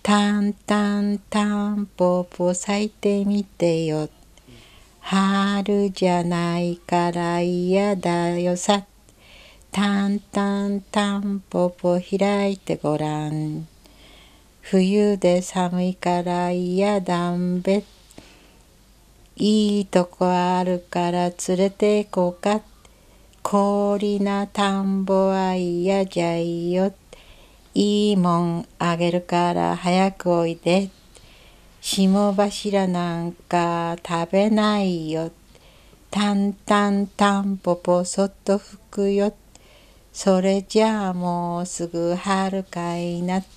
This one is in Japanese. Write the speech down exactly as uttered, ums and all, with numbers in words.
タンタンタンポポ咲いてみてよ。春じゃないから嫌だよさ。タンタンタンポポ開いてごらん。冬で寒いから嫌だんべ。いいとこあるから連れて行こうか。氷な田んぼは嫌じゃいよ。いいもんあげるから早くおいで。霜柱なんか食べないよ。タンタンタンポポそっと吹くよ。それじゃあもうすぐ春かいな。